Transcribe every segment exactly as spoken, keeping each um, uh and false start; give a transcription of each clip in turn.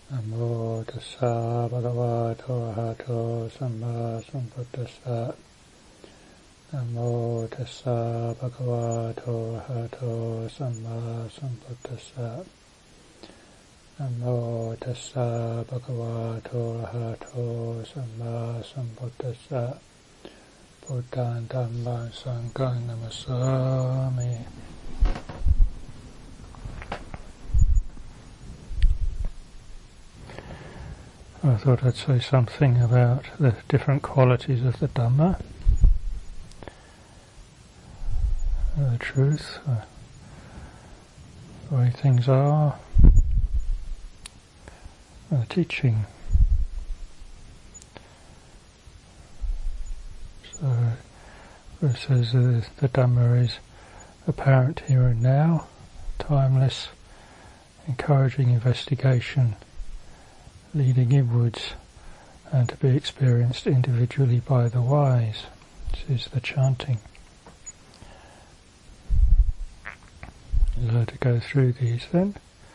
Namo tassa bhagavato arahato samma sambuddhassa. Namo tassa bhagavato arahato samma sambuddhassa. Namo tassa bhagavato arahato samma sambuddhassa. Buddhaṃ Dhammāṃ Saṅghāṃ Namasāmi. I thought I'd say something about the different qualities of the Dhamma, the truth, uh, the way things are, the teaching. So it says uh, the Dhamma is apparent here and now, timeless, encouraging investigation, leading inwards, and to be experienced individually by the wise. This is the chanting. You'll have to go through these then.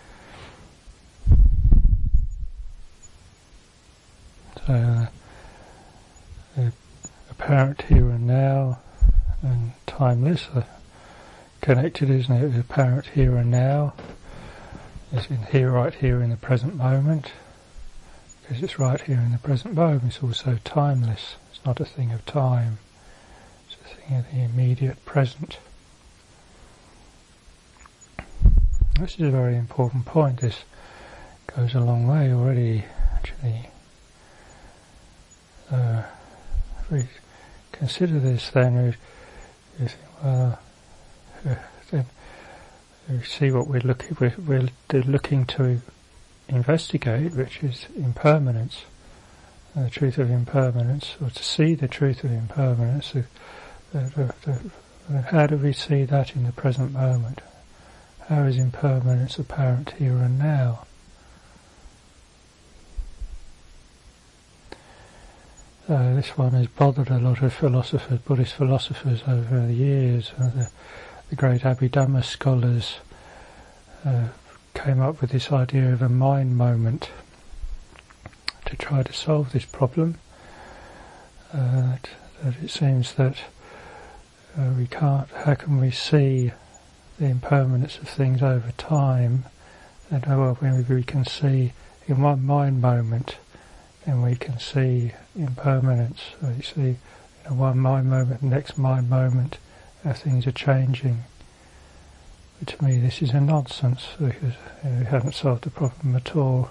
So, uh, the apparent here and now, and timeless, uh, connected, isn't it? The apparent here and now is in here, right here in the present moment. Because it's right here in the present moment, it's also timeless. It's not a thing of time. It's a thing of the immediate present. This is a very important point. This goes a long way already, actually. Uh, if we consider this, then we, we think, well, uh, then we see what we're looking we're, we're looking to investigate, which is impermanence, uh, the truth of impermanence, or to see the truth of impermanence. Uh, the, the, the, how do we see that in the present moment? How is impermanence apparent here and now? Uh, this one has bothered a lot of philosophers, Buddhist philosophers over the years. Uh, the, the great Abhidhamma scholars uh, came up with this idea of a mind moment to try to solve this problem. Uh, that, that it seems that uh, we can't, how can we see the impermanence of things over time? And well, when we can see in one mind moment, then we can see impermanence. So you see, you know, one mind moment, next mind moment, how things are changing. But to me, this is a nonsense, because you know, we haven't solved the problem at all.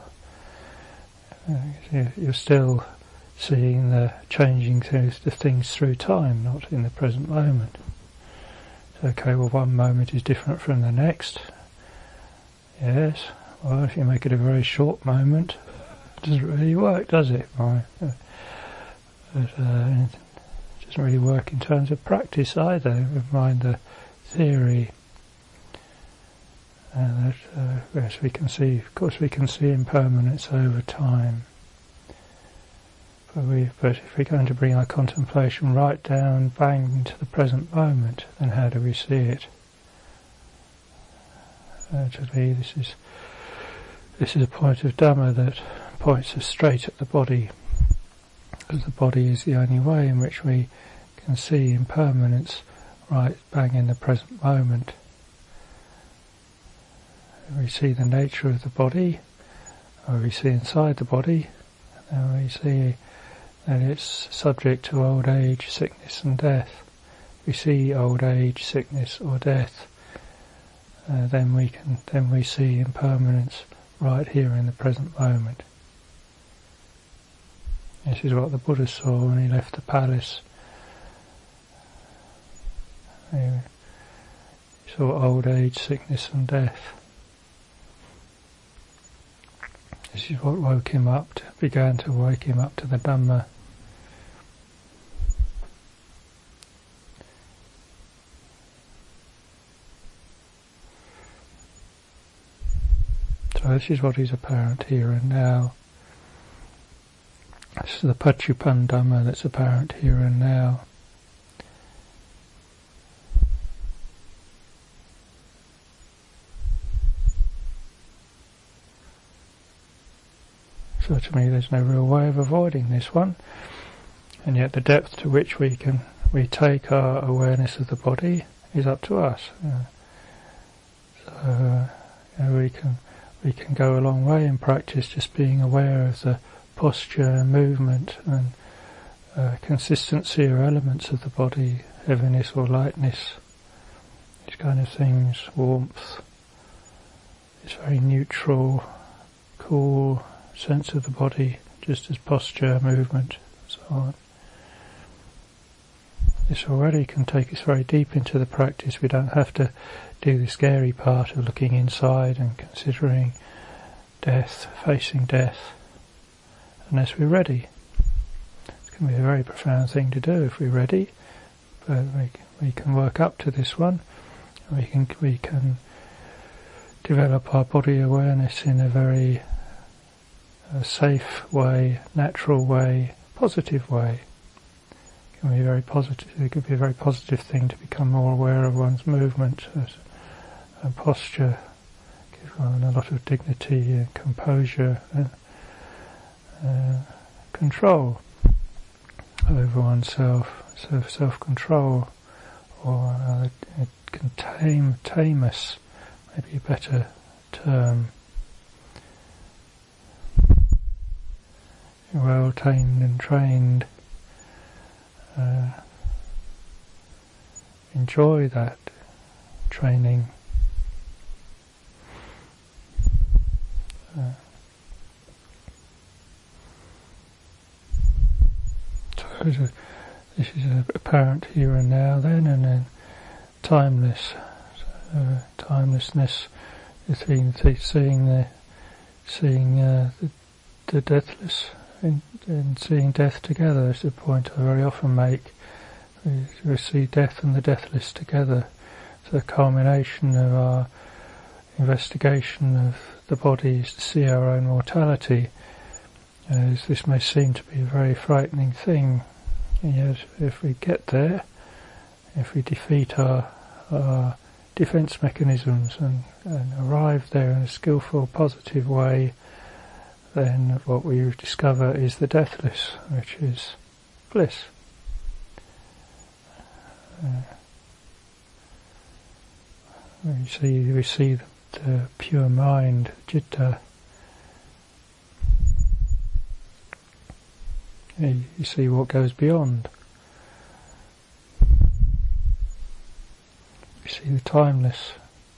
Uh, you're still seeing the changing through the things through time, not in the present moment. So, okay, well, one moment is different from the next. Yes. Well, if you make it a very short moment, it doesn't really work, does it? Right? Uh, but uh, it doesn't really work in terms of practice either. Never mind the theory. And that, uh, yes, we can see, of course we can see impermanence over time. But, we, but if we're going to bring our contemplation right down, bang, into the present moment, then how do we see it? Uh, to me, this is, this is a point of Dhamma that points us straight at the body, because the body is the only way in which we can see impermanence right bang in the present moment. We see the nature of the body, or we see inside the body, and we see that it's subject to old age, sickness and death. We see old age, sickness or death, uh, then we can then we see impermanence right here in the present moment. This is what the Buddha saw when he left the palace. He saw old age, sickness and death. This is what woke him up, to, began to wake him up to the Dhamma. So this is what is apparent here and now. This is the Paccuppan Dhamma that's apparent here and now. So to me there's no real way of avoiding this one, and yet the depth to which we can we take our awareness of the body is up to us. Uh, so uh, you know, we can we can go a long way in practice just being aware of the posture and movement and uh, consistency or elements of the body, heaviness or lightness, these kind of things, warmth. It's very neutral, cool sense of the body, just as posture, movement, and so on. This already can take us very deep into the practice. We don't have to do the scary part of looking inside and considering death, facing death, unless we're ready. It can be a very profound thing to do if we're ready, but we, we can work up to this one. We can we can develop our body awareness in a very uh, safe way, natural way, positive way. It can be very positive. It could be a very positive thing to become more aware of one's movement and posture. Give one a lot of dignity and composure and uh, control over oneself, so self-control, or uh, it can tame, tame us, maybe a better term. Well tamed and trained. Uh, enjoy that training. Uh, so this is apparent here and now then, and then timeless. So, uh, timelessness is seeing, seeing the seeing uh, the, the deathless and, and seeing death together is the point I very often make. We, we see death and the deathless together. So the culmination of our investigation of the body is to see our own mortality. As this may seem to be a very frightening thing, and yet if we get there, if we defeat our, our defense mechanisms and, and arrive there in a skillful, positive way, then what we discover is the deathless, which is bliss. Uh, we see we see the, the pure mind, citta. You, you see what goes beyond. You see the timeless.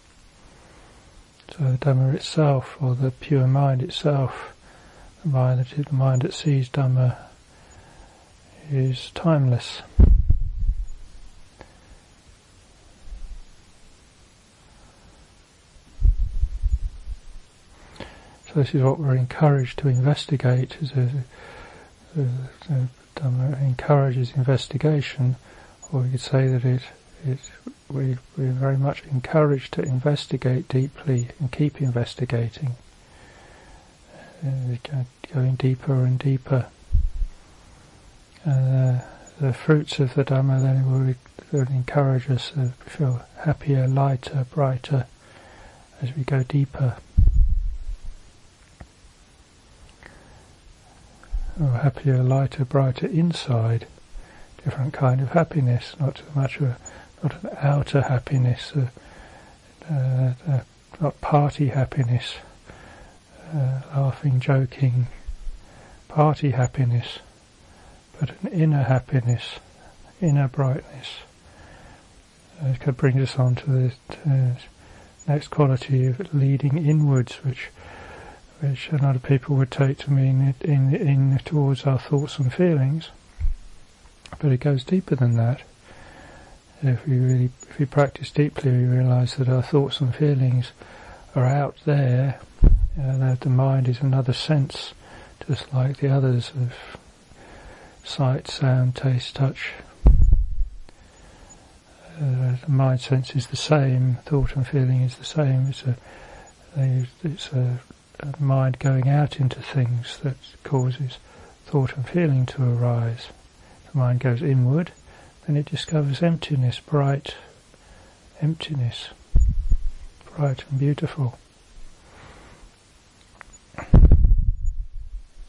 So the Dhamma itself, or the pure mind itself, the mind that is the mind that sees Dhamma, is timeless. So this is what we're encouraged to investigate. As a, as a Dhamma encourages investigation, or we could say that it, it we we're very much encouraged to investigate deeply and keep investigating, uh, going deeper and deeper. And uh, the fruits of the Dhamma then will, will encourage us to feel happier, lighter, brighter as we go deeper. Or happier, lighter, brighter inside, different kind of happiness, not so much a, not an outer happiness, uh, uh, uh, not party happiness, uh, laughing, joking, party happiness, but an inner happiness, inner brightness. Uh, it brings us on to the uh, next quality of leading inwards, which which a lot of people would take to mean in, in, in towards our thoughts and feelings, but it goes deeper than that. If we really, if we practice deeply, we realise that our thoughts and feelings are out there, uh, that the mind is another sense, just like the others of sight, sound, taste, touch. Uh, the mind sense is the same, thought and feeling is the same. It's a, it's a A mind going out into things that causes thought and feeling to arise. The mind goes inward, then it discovers emptiness, bright emptiness, bright and beautiful.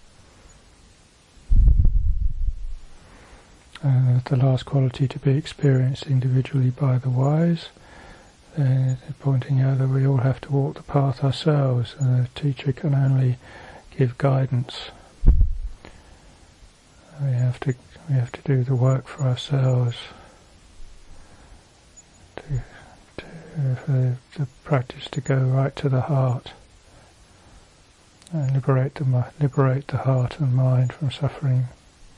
uh, the last quality to be experienced individually by the wise, then pointing out that we all have to walk the path ourselves, and the teacher can only give guidance. We have to we have to do the work for ourselves. To, to, for the, the practice to go right to the heart and liberate the liberate the heart and mind from suffering.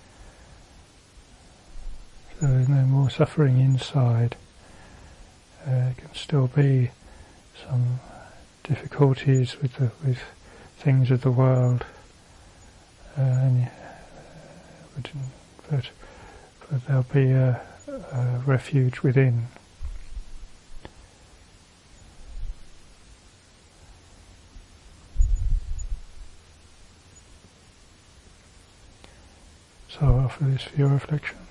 So there's no more suffering inside. Uh, there can still be some difficulties with the, with things of the world, uh, and, but, but, but there'll be a, a refuge within. So I offer this for your reflection.